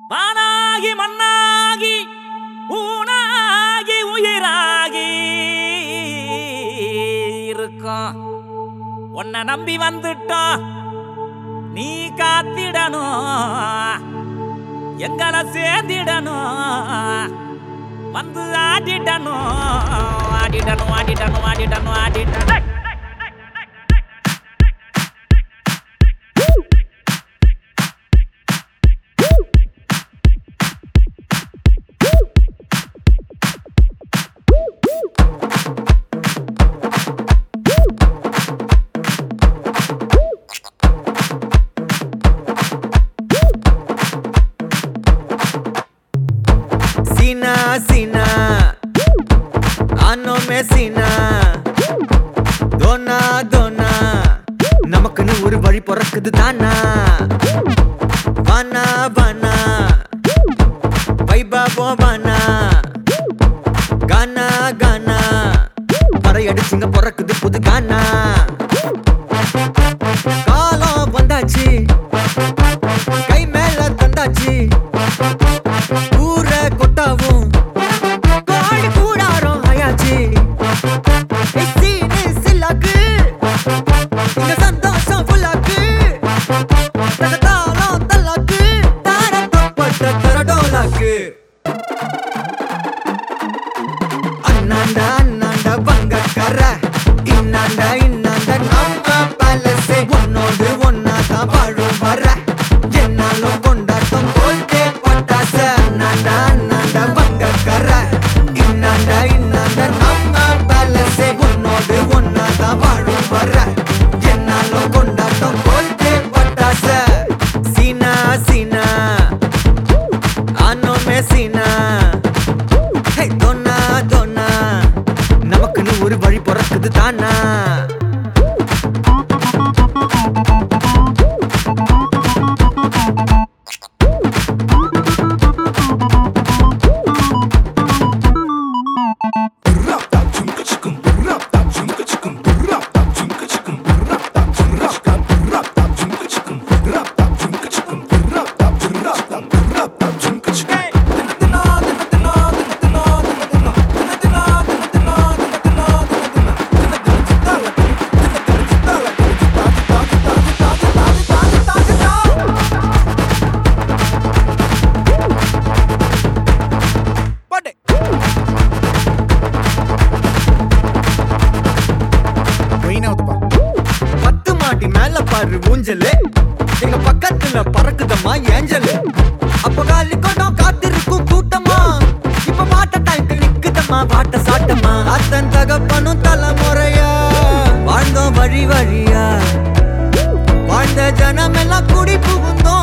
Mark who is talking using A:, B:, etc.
A: வானாகி மண்ணாகி ஊனாகி உயிராகி இருக்கோம். உன்னை நம்பி வந்துட்டோம், நீ காத்திடணும், எங்களை சேர்ந்திடணும், வந்து ஆடிடணும் ஆடிடணும் ஆடிடணும் ஆடிடணும் ஆடிடணும்.
B: सीना सीना आनों में सीना दोना दोना நமக்குன்னு ஒரு வழி பிறக்குது தானா வானா வானா வைபா போவானா கானா கானா பறையடிச்சுங்க பிறக்குது புது கானா காலம் வந்தாச்சு கை மேல தந்தாச்சு ஊரை கொட்டாவும் கோடி கூடாரம் ஆயாச்சு சீனு சில்லாக்கு இங்க சந்தோஷம் புல்லாக்கு தாளம் தல்லாக்கு தாரப்பட்ட தரடோலாக்கு அண்ணாண்டா அண்ணாண்டா பங்கக்கர இன்னாண்டா இன்னாண்டா நம்ம பேலஸே உன்னோடு ஒன்னாதான் வாழும் வர என்னாலும் கொண்டாட்டம் போல்டே பட்டாச அண்ணாண்டா அண்ணாண்டா பங்கக்கர இன்னாண்டா இன்னாண்டா நம்ம பேலஸே உன்னோடு ஒன்னாதான் வாழும் வர என்னாலும் கொண்டாட்டம் போல்டே பட்டாச சீனா சீனா ஆனோ மே சீனா ஹே தோனா தோனா நமக்குன்னு ஒரு வழி பிறக்குது தானா பத்து மாடி மேல பாரு ஊஞ்சலு எங்க பக்கத்துல பறக்குதம்மா ஏஞ்சலு அப்ப காலி கொண்டோம் காத்திருக்கும் கூட்டமா இப்ப மாட்ட டைம் நிக்குதம்மா பாட்ட சாட்டமா அத்தன் தகப்பனும் தலைமுறையா வாழ்ந்தோம் வழி வழியா வாழ்ந்த ஜனமெல்லாம் குடி புகுந்தோம்